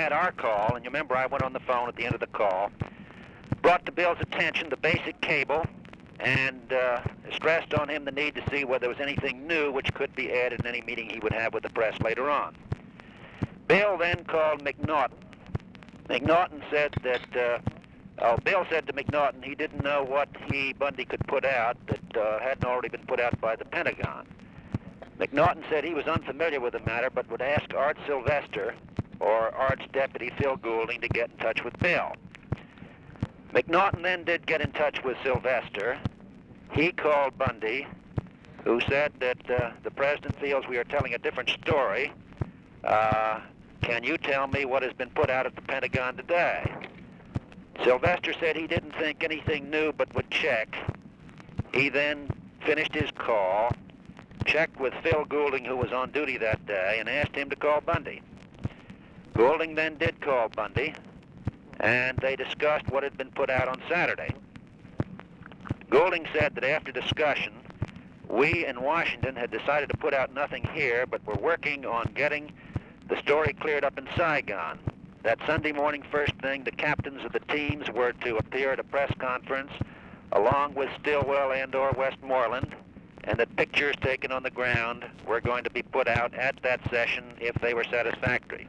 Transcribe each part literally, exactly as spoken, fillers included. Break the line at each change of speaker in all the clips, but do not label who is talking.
had our call, and you remember I went on the phone at the end of the call, brought to Bill's attention the basic cable, and uh, stressed on him the need to see whether there was anything new which could be added in any meeting he would have with the press later on. Bill then called McNaughton. McNaughton said that, uh, oh, Bill said to McNaughton he didn't know what he, Bundy, could put out that uh, hadn't already been put out by the Pentagon. McNaughton said he was unfamiliar with the matter, but would ask Art Sylvester or Art's deputy, Phil Goulding, to get in touch with Bill. McNaughton then did get in touch with Sylvester. He called Bundy, who said that uh, the president feels we are telling a different story. Uh, can you tell me what has been put out at the Pentagon today? Sylvester said he didn't think anything new but would check. He then finished his call, checked with Phil Goulding, who was on duty that day, and asked him to call Bundy. Goulding then did call Bundy, and they discussed what had been put out on Saturday. Goulding said that after discussion, we in Washington had decided to put out nothing here, but were working on getting the story cleared up in Saigon. That Sunday morning first thing, the captains of the teams were to appear at a press conference along with Stilwell and or Westmoreland, and that pictures taken on the ground were going to be put out at that session if they were satisfactory.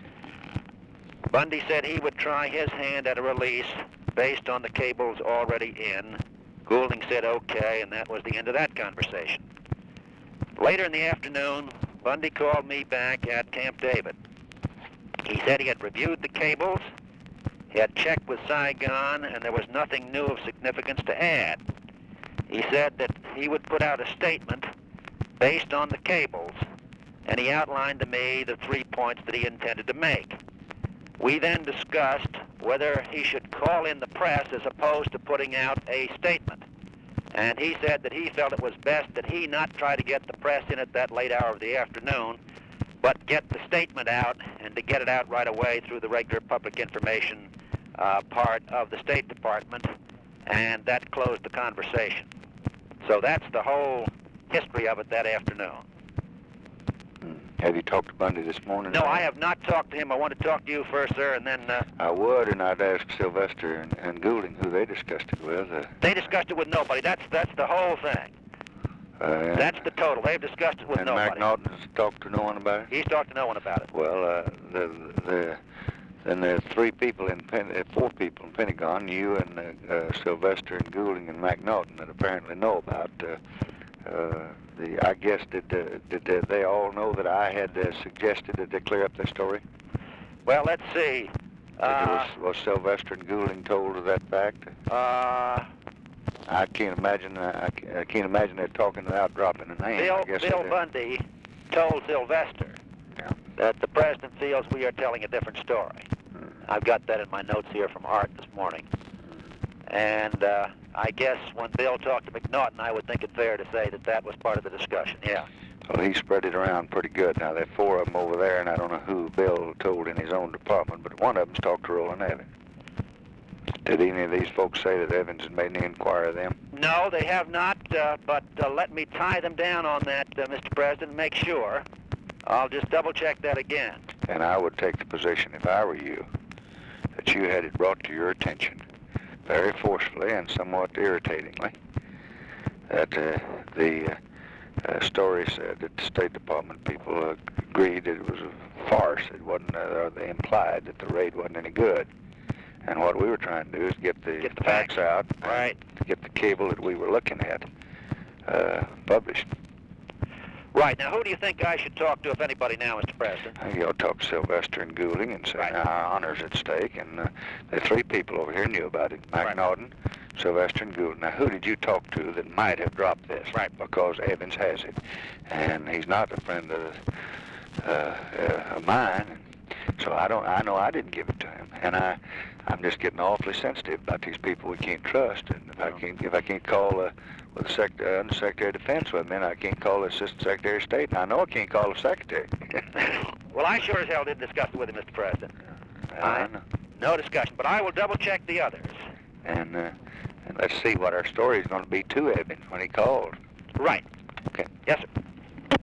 Bundy said he would try his hand at a release based on the cables already in. Goulding said okay, and that was the end of that conversation. Later in the afternoon, Bundy called me back at Camp David. He said he had reviewed the cables, he had checked with Saigon, and there was nothing new of significance to add. He said that he would put out a statement based on the cables, and he outlined to me the three points that he intended to make. We then discussed whether he should call in the press as opposed to putting out a statement. And he said that he felt it was best that he not try to get the press in at that late hour of the afternoon, but get the statement out and to get it out right away through the regular public information uh, part of the State Department, and that closed the conversation. So that's the whole history of it that afternoon.
Have you talked to Bundy this morning?
No, I have not talked to him. I want to talk to you first, sir, and then... Uh,
I would, and I'd ask Sylvester and, and Goulding who they discussed it with. Uh,
they discussed it with nobody. That's that's the whole thing.
Uh,
that's the total. They've discussed it with
and
nobody.
And McNaughton's talked to no one about it?
He's talked to no one about it.
Well, uh, the, the, then there's three people in, Pen uh, four people in Pentagon, you and uh, uh, Sylvester and Goulding and McNaughton, that apparently know about uh, uh, the, I guess, did, uh, did uh, they all know that I had uh, suggested that they clear up their story?
Well, let's see. Uh,
was, was Sylvester and Goulding told of that fact?
Uh,
I can't imagine. I, I can't imagine they're talking without dropping a name.
Bill,
I guess
Bill Bundy told Sylvester
yeah.
that the president feels we are telling a different story. Hmm. I've got that in my notes here from Art this morning. And uh, I guess when Bill talked to McNaughton, I would think it fair to say that that was part of the discussion, yeah.
Well, he spread it around pretty good. Now, there are four of them over there, and I don't know who Bill told in his own department, but one of them's talked to Roland Evans. Did any of these folks say that Evans had made any inquiry of them?
No, they have not, uh, but uh, let me tie them down on that, uh, Mister President, and make sure. I'll just double-check that again.
And I would take the position, if I were you, that you had it brought to your attention very forcefully and somewhat irritatingly that uh, the uh, uh, story said that the State Department people uh, agreed that it was a farce. It wasn't, uh, or they implied that the raid wasn't any good. And what we were trying to do is get the,
get the
facts, facts out,
right?
To get the cable that we were looking at uh, published.
Right. Now, who do you think I should talk to, if anybody, now, Mister President?
You'll talk to Sylvester and Goulding and say, right. Now, our honor's at stake, and uh, the three people over here knew about it. McNaughton, right. Sylvester, and Goulding. Now, who did you talk to that might have dropped this?
Right.
Because Evans has it, and he's not a friend of, uh, uh, of mine. So I don't. I know I didn't give it to him, and I, I'm just getting awfully sensitive about these people we can't trust. And if I can't, if I can't call uh, with the Sec uh, Undersecretary of Defense with me, and I can't call the Assistant Secretary of State, and I know I can't call the Secretary.
Well, I sure as hell didn't discuss it with him, Mister President.
Uh, I know.
No discussion, but I will double check the others.
And, uh, and let's see what our story is going to be to Evans when he calls.
Right.
Okay.
Yes, sir.